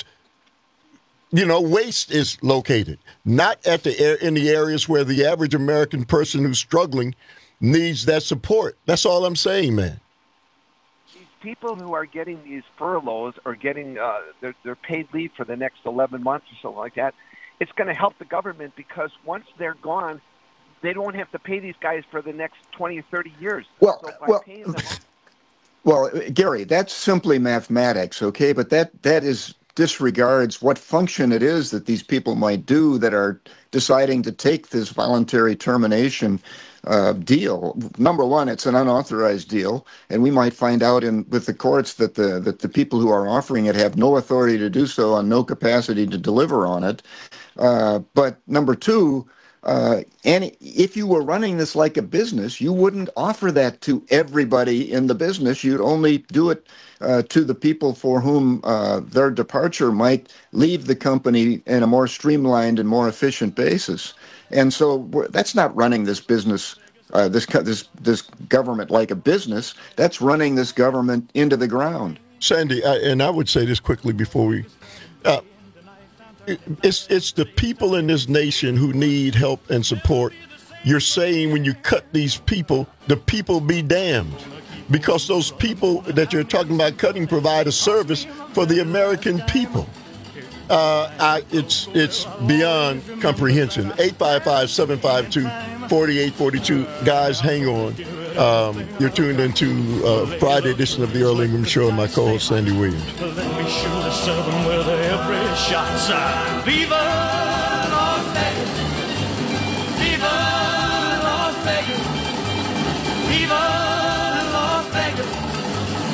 you know, waste is located, not at the in the areas where the average American person who's struggling needs that support. That's all I'm saying, man. These people who are getting these furloughs or getting uh, their, their paid leave for the next eleven months or something like that, it's going to help the government because once they're gone, they don't have to pay these guys for the next twenty or thirty years. Well, so by well. paying them Well, Gary, that's simply mathematics, okay? But that that is disregards what function it is that these people might do that are deciding to take this voluntary termination uh, deal. Number one, it's an unauthorized deal, and we might find out in with the courts that the that the people who are offering it have no authority to do so and no capacity to deliver on it. Uh, but number two, Uh, and if you were running this like a business, you wouldn't offer that to everybody in the business. You'd only do it uh, to the people for whom uh, their departure might leave the company in a more streamlined and more efficient basis. And so we're, that's not running this business, uh, this this this government like a business. That's running this government into the ground. Sandy, I, and I would say this quickly before we. Uh, It's it's the people in this nation who need help and support. You're saying when you cut these people, the people be damned. Because those people that you're talking about cutting provide a service for the American people. Uh, I, it's it's beyond comprehension. eight five five, seven five two, four eight four two. Guys, hang on. Um, you're tuned into uh, Friday edition of the Earl Ingram Show and my co-host, Sandy Williams. Let me shoot a seven with every shot sign. Viva Las Vegas! Viva Las Vegas! Viva Las Vegas!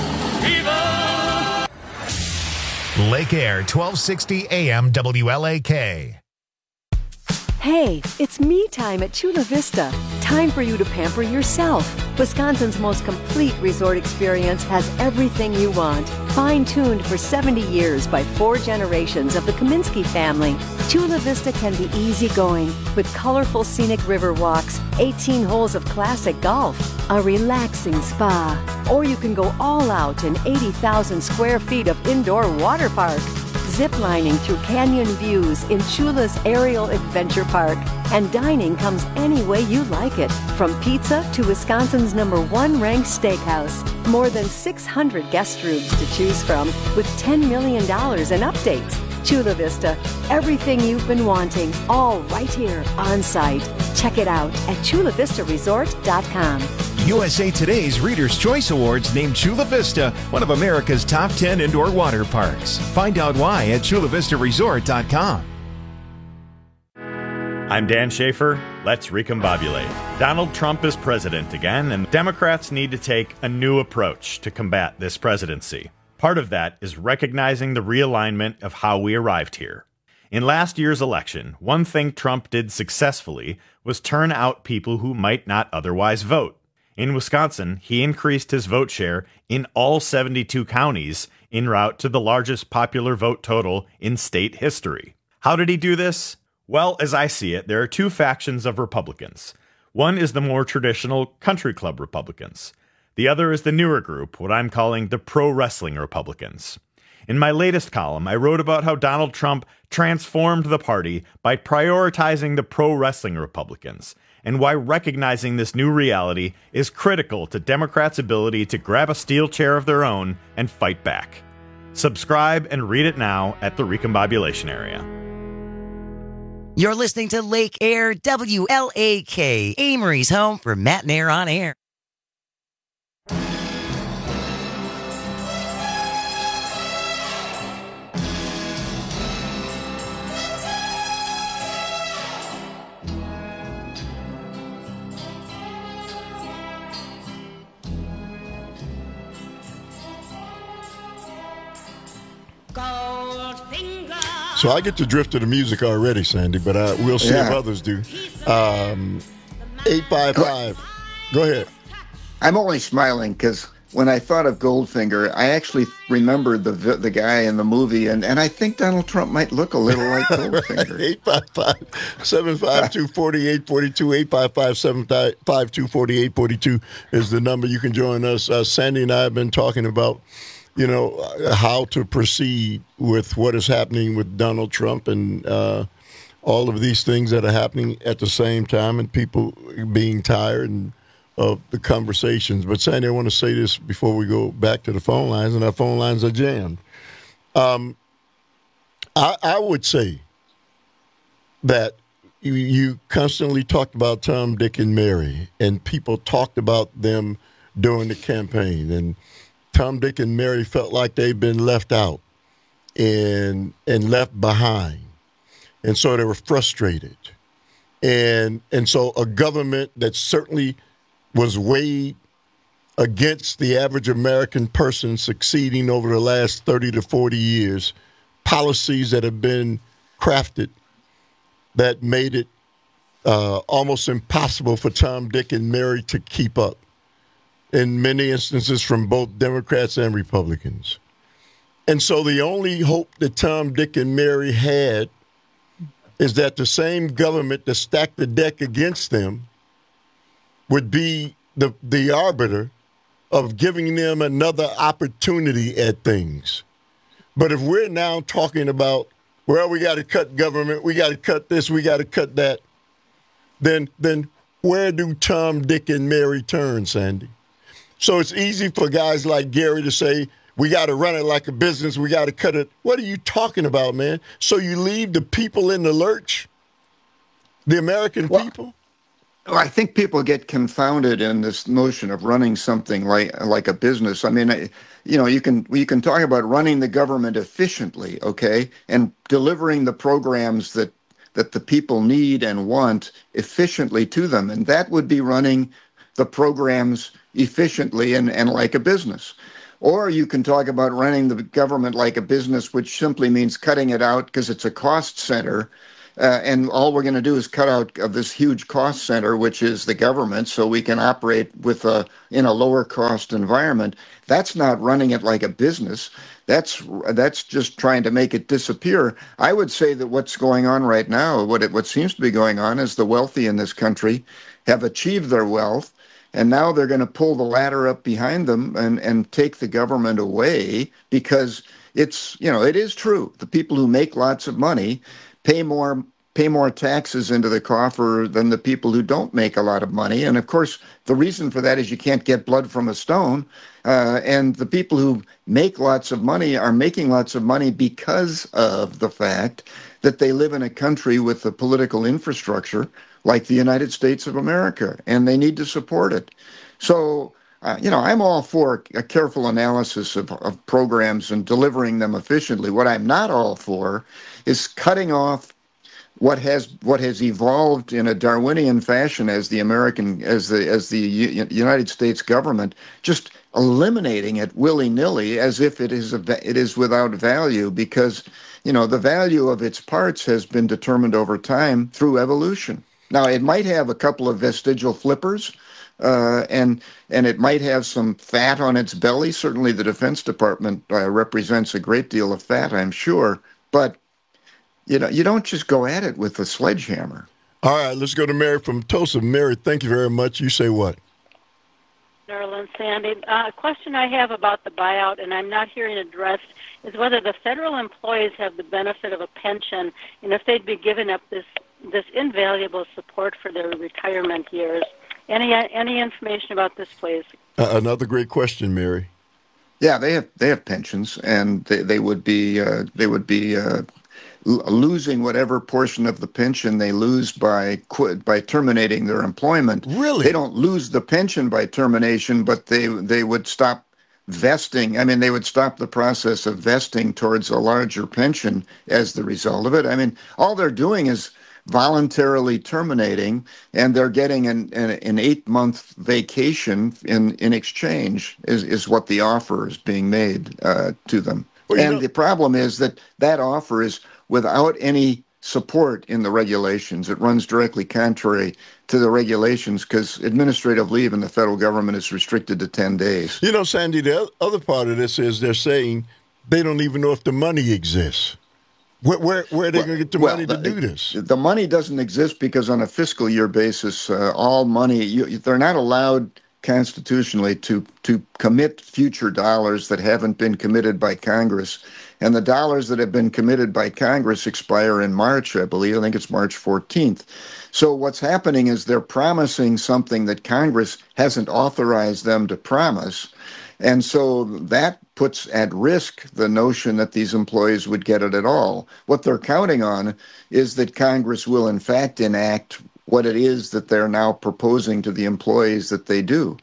Lake Air, twelve sixty A M W L A K. Hey, it's me time at Chula Vista. Time for you to pamper yourself. Wisconsin's most complete resort experience has everything you want. Fine-tuned for seventy years by four generations of the Kaminsky family, Chula Vista can be easygoing with colorful scenic river walks, eighteen holes of classic golf, a relaxing spa, or you can go all out in eighty thousand square feet of indoor water park. Ziplining through canyon views in Chula's Aerial Adventure Park. And dining comes any way you like it, from pizza to Wisconsin's number one ranked steakhouse. More than six hundred guest rooms to choose from with ten million dollars in updates. Chula Vista, everything you've been wanting, all right here on site. Check it out at chula vista resort dot com. U S A Today's Reader's Choice Awards named Chula Vista one of America's top ten indoor water parks. Find out why at chula vista resort dot com. I'm Dan Schaefer. Let's recombobulate. Donald Trump is president again, and Democrats need to take a new approach to combat this presidency. Part of that is recognizing the realignment of how we arrived here. In last year's election, one thing Trump did successfully was turn out people who might not otherwise vote. In Wisconsin, he increased his vote share in all seventy-two counties en route to the largest popular vote total in state history. How did he do this? Well, as I see it, there are two factions of Republicans. One is the more traditional country club Republicans. The other is the newer group, what I'm calling the pro-wrestling Republicans. In my latest column, I wrote about how Donald Trump transformed the party by prioritizing the pro-wrestling Republicans, and why recognizing this new reality is critical to Democrats' ability to grab a steel chair of their own and fight back. Subscribe and read it now at the Recombobulation Area. You're listening to Lake Air W L A K, Amory's home for Matt and Air on Air. So I get to drift to the music already, Sandy, but uh, we'll see yeah. if others do. Um, eight five five. Go ahead. I'm only smiling because when I thought of Goldfinger, I actually remembered the the guy in the movie, and, and I think Donald Trump might look a little like Goldfinger. eight five five, seven five two, four eight four two, eight five five, seven five two, four eight four two is the number you can join us. Uh, Sandy and I have been talking about you know, how to proceed with what is happening with Donald Trump and uh, all of these things that are happening at the same time and people being tired and, of the conversations. But, Sandy, I want to say this before we go back to the phone lines, and our phone lines are jammed. Um, I, I would say that you, you constantly talked about Tom, Dick, and Mary, and people talked about them during the campaign, and Tom, Dick, and Mary felt like they'd been left out and and left behind. And so they were frustrated. And and so a government that certainly was weighed against the average American person succeeding over the last thirty to forty years, policies that have been crafted that made it uh, almost impossible for Tom, Dick, and Mary to keep up. In many instances from both Democrats and Republicans. And so the only hope that Tom, Dick, and Mary had is that the same government that stacked the deck against them would be the, the arbiter of giving them another opportunity at things. But if we're now talking about, well, we got to cut government, we got to cut this, we got to cut that, then then where do Tom, Dick, and Mary turn, Sandy? So it's easy for guys like Gary to say, we got to run it like a business, we got to cut it. What are you talking about, man? So you leave the people in the lurch? The American well, people? Well, I think people get confounded in this notion of running something like like a business. I mean, you know, you can you can talk about running the government efficiently, okay, and delivering the programs that that the people need and want efficiently to them, and that would be running the programs efficiently and, and like a business. Or you can talk about running the government like a business, which simply means cutting it out because it's a cost center. Uh, and all we're going to do is cut out of this huge cost center, which is the government, so we can operate with a, in a lower cost environment. That's not running it like a business. That's that's just trying to make it disappear. I would say that what's going on right now, what it, what seems to be going on, is the wealthy in this country have achieved their wealth, and now they're going to pull the ladder up behind them and, and take the government away because it's, you know, it is true. The people who make lots of money pay more pay more taxes into the coffer than the people who don't make a lot of money. And of course, the reason for that is you can't get blood from a stone. Uh, and the people who make lots of money are making lots of money because of the fact that they live in a country with a political infrastructure like the United States of America, and they need to support it. So, uh, you know, I'm all for a careful analysis of, of programs and delivering them efficiently. What I'm not all for is cutting off what has what has evolved in a Darwinian fashion as the American as the as the U- United States government, just eliminating it willy-nilly as if it is a, it is without value, because you know the value of its parts has been determined over time through evolution. Now it might have a couple of vestigial flippers, uh, and and it might have some fat on its belly. Certainly, the Defense Department uh, represents a great deal of fat, I'm sure, but you know, you don't just go at it with a sledgehammer. All right, let's go to Mary from Tulsa. Mary, thank you very much. You say what? Nerlin, Sandy. Uh, a question I have about the buyout, and I'm not hearing addressed, is whether the federal employees have the benefit of a pension, and if they'd be giving up this this invaluable support for their retirement years. Any any information about this, please? Uh, another great question, Mary. Yeah, they have they have pensions, and they, they would be uh, they would be. Uh, losing whatever portion of the pension they lose by quit, by terminating their employment. Really? They don't lose the pension by termination, but they they would stop vesting. I mean, they would stop the process of vesting towards a larger pension as the result of it. I mean, all they're doing is voluntarily terminating, and they're getting an, an, an eight-month vacation in, in exchange is, is what the offer is being made uh, to them. Well, and know- the problem is that that offer is without any support in the regulations. It runs directly contrary to the regulations because administrative leave in the federal government is restricted to ten days. You know, Sandy, the other part of this is they're saying they don't even know if the money exists. Where, where, where are they well, going to get the well, money to the, do this? The money doesn't exist because on a fiscal year basis, uh, all money, you, they're not allowed constitutionally to, to commit future dollars that haven't been committed by Congress. And the dollars that have been committed by Congress expire in March, I believe. I think it's March fourteenth. So what's happening is they're promising something that Congress hasn't authorized them to promise. And so that puts at risk the notion that these employees would get it at all. What they're counting on is that Congress will, in fact, enact what it is that they're now proposing to the employees that they do.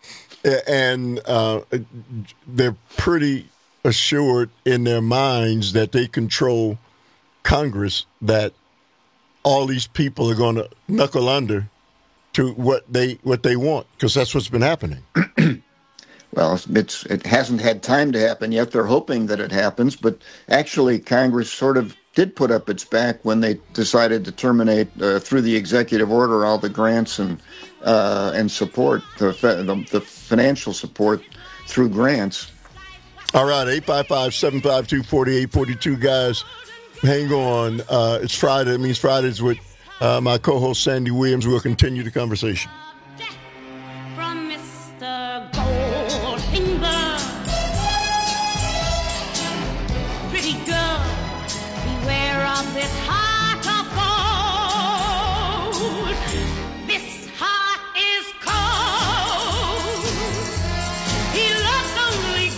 And uh, they're pretty assured in their minds that they control Congress, that all these people are going to knuckle under to what they what they want, because that's what's been happening. Well, it's it hasn't had time to happen yet. They're hoping that it happens, but actually Congress sort of did put up its back when they decided to terminate uh, through the executive order all the grants and uh, and support, the, the the financial support through grants. All right, eight five five, seven five two, four eight four two, guys. Hang on. Uh, it's Friday. It means Fridays with uh, my co-host Sandy Williams. We'll continue the conversation. From Mister Goldfinger, pretty girl, beware of this heart of gold. This heart is cold. He loves only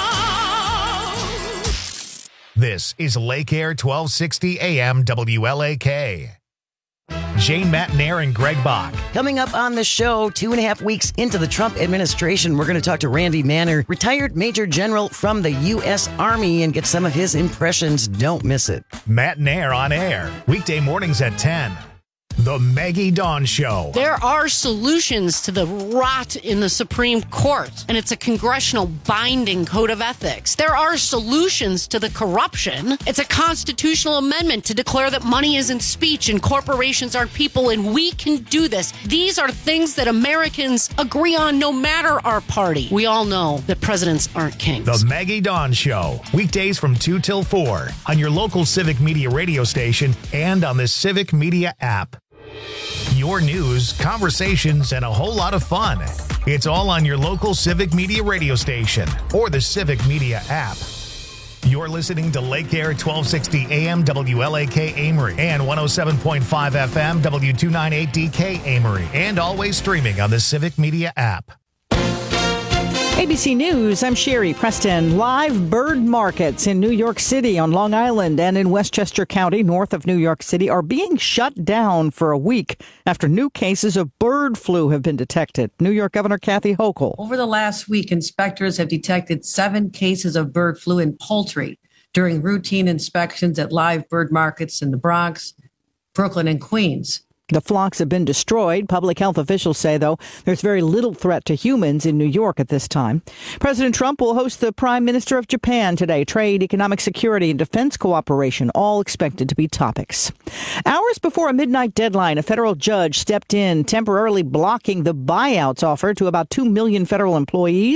gold. This is Lake Air twelve sixty A M W L A K. Jane Matnair and Greg Bach. Coming up on the show, two and a half weeks into the Trump administration, we're going to talk to Randy Manner, retired Major General from the U S Army, and get some of his impressions. Don't miss it. Matnair on air, weekday mornings at ten. The Maggie Dawn Show. There are solutions to the rot in the Supreme Court, and it's a congressional binding code of ethics. There are solutions to the corruption. It's a constitutional amendment to declare that money isn't speech and corporations aren't people, and we can do this. These are things that Americans agree on no matter our party. We all know that presidents aren't kings. The Maggie Dawn Show. Weekdays from two till four on your local Civic Media radio station and on the Civic Media app. Your news, conversations, and a whole lot of fun. It's all on your local Civic Media radio station or the Civic Media app. You're listening to Lake Air twelve sixty A M W L A K Amory and one oh seven point five F M W two ninety-eight D K Amory, and always streaming on the Civic Media app. A B C News, I'm Sherry Preston. Live bird markets in New York City, on Long Island, and in Westchester County, north of New York City, are being shut down for a week after new cases of bird flu have been detected. New York Governor Kathy Hochul. Over the last week, inspectors have detected seven cases of bird flu in poultry during routine inspections at live bird markets in the Bronx, Brooklyn, and Queens. The flocks have been destroyed. Public health officials say, though, there's very little threat to humans in New York at this time. President Trump will host the Prime Minister of Japan today. Trade, economic security, and defense cooperation, all expected to be topics. Hours before a midnight deadline, a federal judge stepped in, temporarily blocking the buyouts offered to about two million federal employees